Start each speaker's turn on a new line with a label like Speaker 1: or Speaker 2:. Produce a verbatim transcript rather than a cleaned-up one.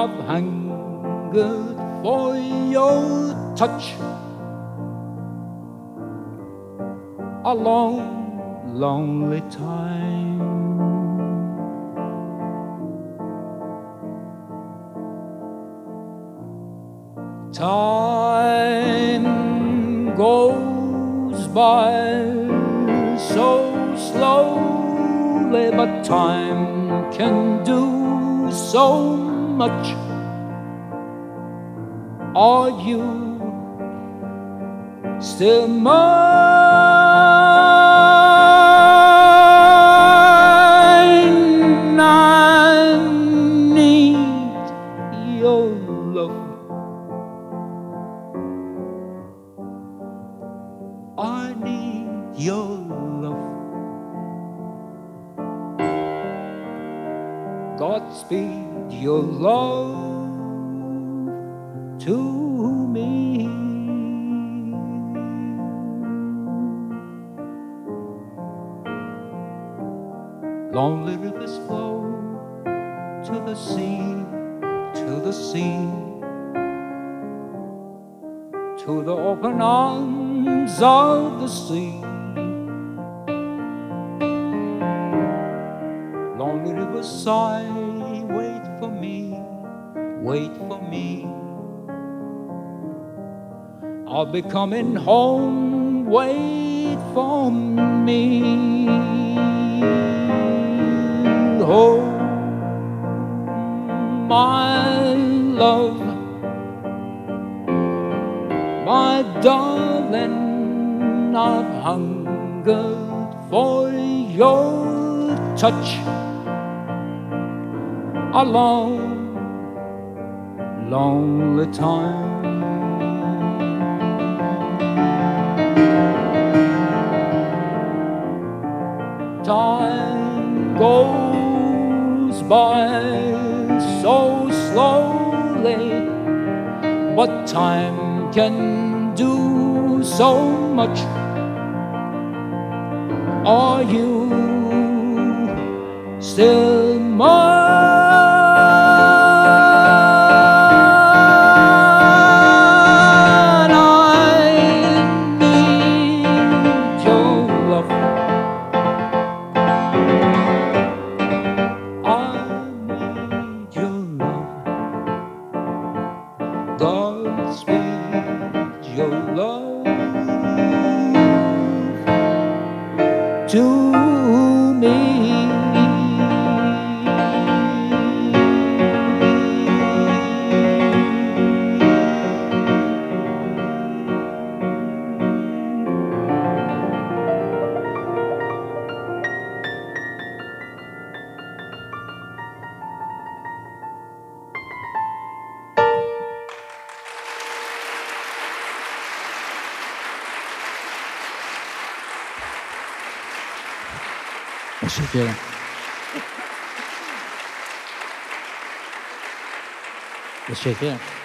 Speaker 1: I've hungered for your touch a long, lonely time. Time goes by so slowly, but time can do so much. Are you still mine? I need your love. I need your love. Godspeed your love to me. Lonely rivers flow to the sea, to the sea, to the open arms of the sea. Lonely rivers sigh, wait for me, wait for me. I'll be coming home, wait for me. Oh, my love, my darling, I've hungered for your touch a long, lonely time. Time goes by so slowly, but time can do so much. Are you still mine? Godspeed your love to me.
Speaker 2: Teşekkür ederim. Teşekkür ederim.